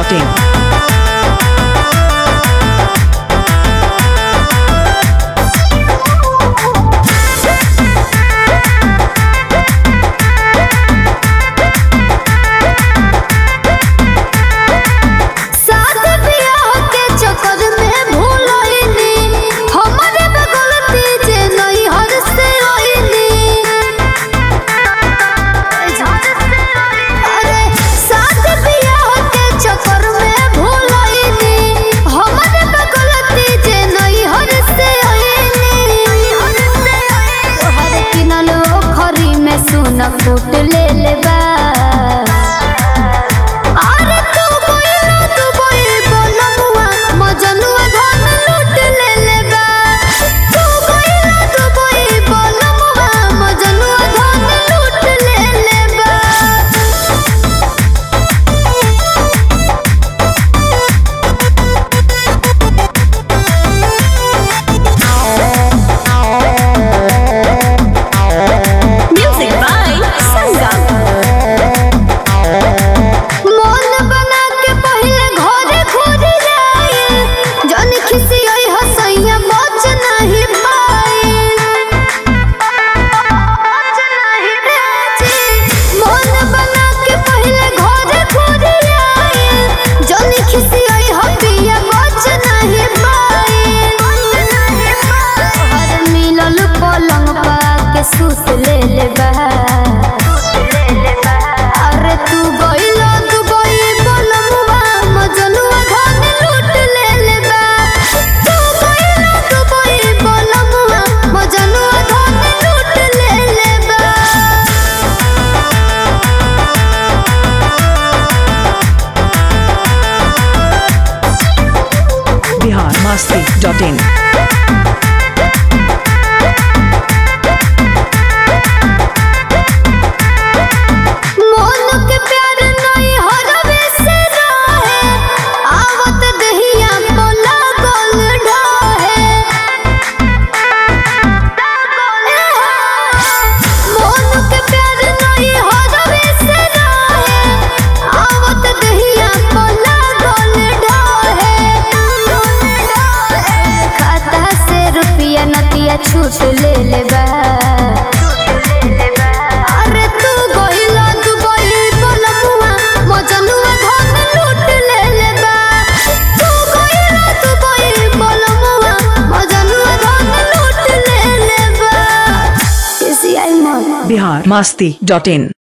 masti.in. फूट ले लेबा अरे तू कोई बोलमुआ मजनुआ धन लूट ले लेबा तू कोई बोलमुआ मजनुआ धन लूट ले लेबा सूत ले लेबा अरे तू गइलो दुबई बोलमुआ मजनुआ धन लूट ले लेबा तू गइलो दुबई बोलमुआ मजनुआ धन लूट ले लेबा Bihar masti.in. छूट ले लेबा अरे तू गइलो दुबई बोलमुआ मजनुआ धन लूट ले लेबा तू गइलो दुबई बोलमुआ मजनुआ धन लूट ले लेबा Bihar masti.in.